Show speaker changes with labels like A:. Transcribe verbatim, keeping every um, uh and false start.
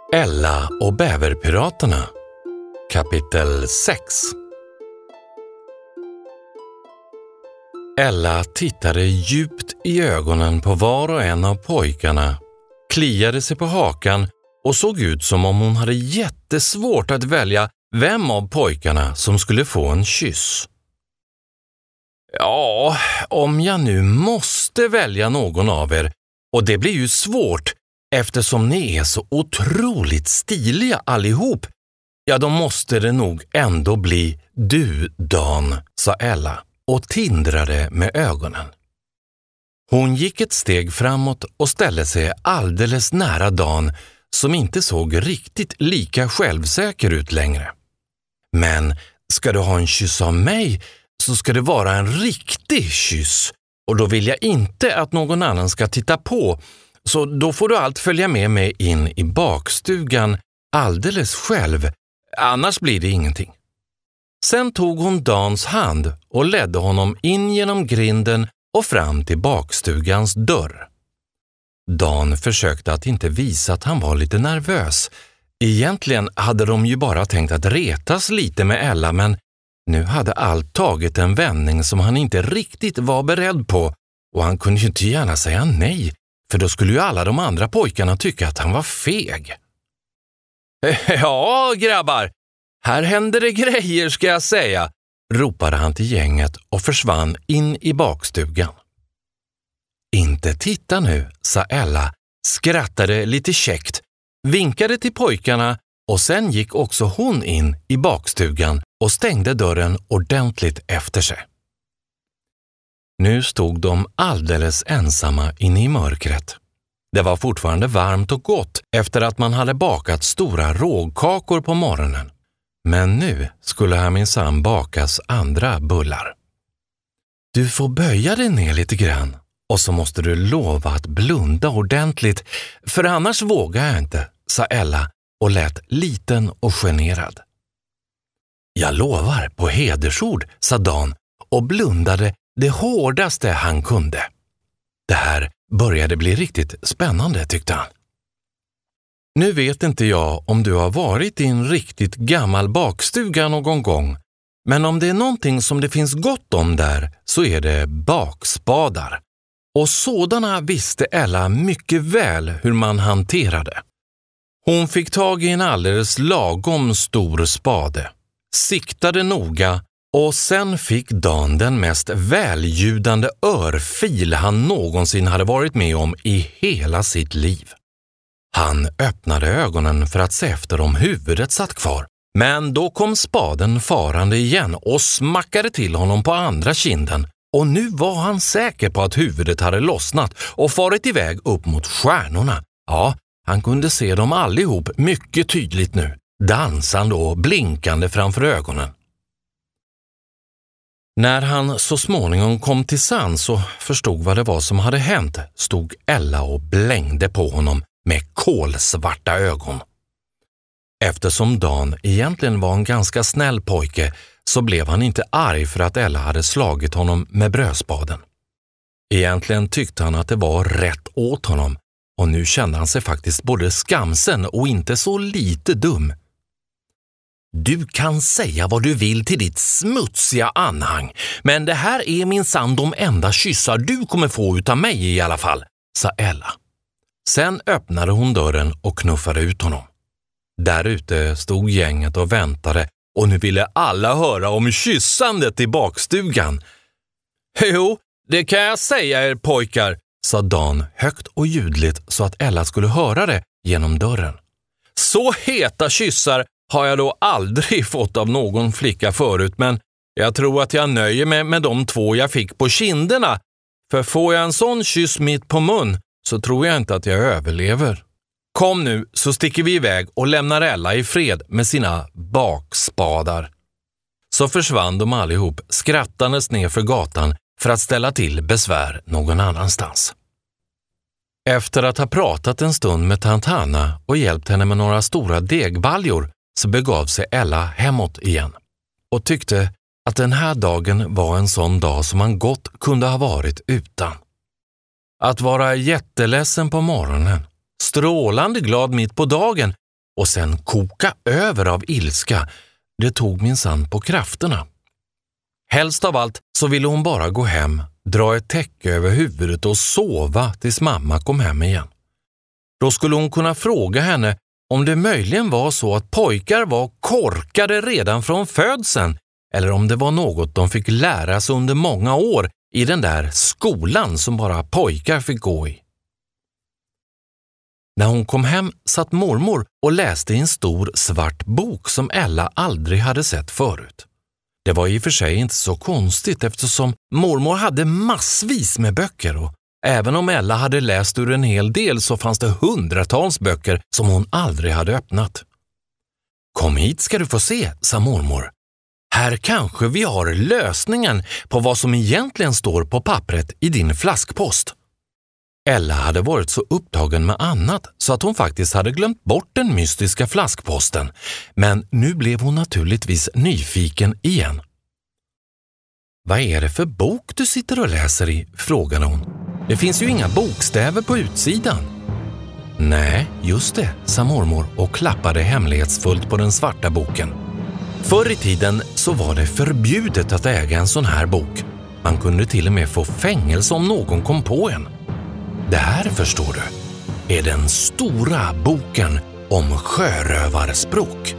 A: Ella och bäverpiraterna. Kapitel sex. Ella tittade djupt i ögonen på var och en av pojkarna, kliade sig på hakan och såg ut som om hon hade jättesvårt att välja vem av pojkarna som skulle få en kyss. Ja, om jag nu måste välja någon av er, och det blir ju svårt eftersom ni är så otroligt stiliga allihop, ja då måste det nog ändå bli du, Dan, sa Ella och tindrade med ögonen. Hon gick ett steg framåt och ställde sig alldeles nära Dan som inte såg riktigt lika självsäker ut längre. Men ska du ha en kyss av mig så ska det vara en riktig kyss, och då vill jag inte att någon annan ska titta på, så då får du allt följa med mig in i bakstugan alldeles själv, annars blir det ingenting. Sen tog hon Dans hand och ledde honom in genom grinden och fram till bakstugans dörr. Dan försökte att inte visa att han var lite nervös. Egentligen hade de ju bara tänkt att retas lite med Ella, men nu hade allt tagit en vändning som han inte riktigt var beredd på, och han kunde ju inte gärna säga nej, för då skulle ju alla de andra pojkarna tycka att han var feg. Ja, grabbar, här händer det grejer ska jag säga, ropade han till gänget och försvann in i bakstugan. Inte titta nu, sa Ella, skrattade lite käckt, vinkade till pojkarna och sen gick också hon in i bakstugan och stängde dörren ordentligt efter sig. Nu stod de alldeles ensamma inne i mörkret. Det var fortfarande varmt och gott efter att man hade bakat stora rågkakor på morgonen. Men nu skulle här minsann bakas andra bullar. Du får böja dig ner lite grann och så måste du lova att blunda ordentligt, för annars vågar jag inte, sa Ella och lät liten och generad. Jag lovar på hedersord, sa Dan och blundade det hårdaste han kunde. Det här började bli riktigt spännande, tyckte han. Nu vet inte jag om du har varit i en riktigt gammal bakstuga någon gång, men om det är någonting som det finns gott om där så är det bakspadar. Och sådana visste Ella mycket väl hur man hanterade. Hon fick tag i en alldeles lagom stor spade, siktade noga och sen fick Dan den mest väljudande örfil han någonsin hade varit med om i hela sitt liv. Han öppnade ögonen för att se efter om huvudet satt kvar, men då kom spaden farande igen och smackade till honom på andra kinden, och nu var han säker på att huvudet hade lossnat och farit iväg upp mot stjärnorna. Ja, han kunde se dem allihop mycket tydligt nu, dansande och blinkande framför ögonen. När han så småningom kom till sans och förstod vad det var som hade hänt, stod Ella och blängde på honom med kolsvarta ögon. Eftersom Dan egentligen var en ganska snäll pojke så blev han inte arg för att Ella hade slagit honom med brödspaden. Egentligen tyckte han att det var rätt åt honom, och nu kände han sig faktiskt både skamsen och inte så lite dum. Du kan säga vad du vill till ditt smutsiga anhang, men det här är minsann de enda kyssar du kommer få utav mig i alla fall, sa Ella. Sen öppnade hon dörren och knuffade ut honom. Där ute stod gänget och väntade, och nu ville alla höra om kyssandet i bakstugan. Jo, det kan jag säga er pojkar, sa Dan högt och ljudligt så att Ella skulle höra det genom dörren. Så heta kyssar har jag då aldrig fått av någon flicka förut, men jag tror att jag nöjer mig med de två jag fick på kinderna, för får jag en sån kyss mitt på mun så tror jag inte att jag överlever. Kom nu så sticker vi iväg och lämnar Ella i fred med sina bakspadar. Så försvann de allihop skrattandes ner för gatan för att ställa till besvär någon annanstans. Efter att ha pratat en stund med tant Hanna och hjälpt henne med några stora degbaljor så begav sig Ella hemåt igen och tyckte att den här dagen var en sån dag som man gott kunde ha varit utan. Att vara jätteledsen på morgonen, strålande glad mitt på dagen och sen koka över av ilska, det tog minsann på krafterna. Helst av allt så ville hon bara gå hem, dra ett täcke över huvudet och sova tills mamma kom hem igen. Då skulle hon kunna fråga henne om det möjligen var så att pojkar var korkade redan från födseln eller om det var något de fick lära sig under många år i den där skolan som bara pojkar fick gå i. När hon kom hem satt mormor och läste i en stor svart bok som Ella aldrig hade sett förut. Det var i och för sig inte så konstigt eftersom mormor hade massvis med böcker och även om Ella hade läst ur en hel del så fanns det hundratals böcker som hon aldrig hade öppnat. Kom hit ska du få se, sa mormor. Här kanske vi har lösningen på vad som egentligen står på pappret i din flaskpost. Ella hade varit så upptagen med annat så att hon faktiskt hade glömt bort den mystiska flaskposten, men nu blev hon naturligtvis nyfiken igen. Vad är det för bok du sitter och läser i? Frågade hon. Det finns ju inga bokstäver på utsidan. Nej, just det, sa mormor och klappade hemlighetsfullt på den svarta boken. Förr i tiden så var det förbjudet att äga en sån här bok. Man kunde till och med få fängelse om någon kom på en. Det här, förstår du, är den stora boken om sjörövarspråk.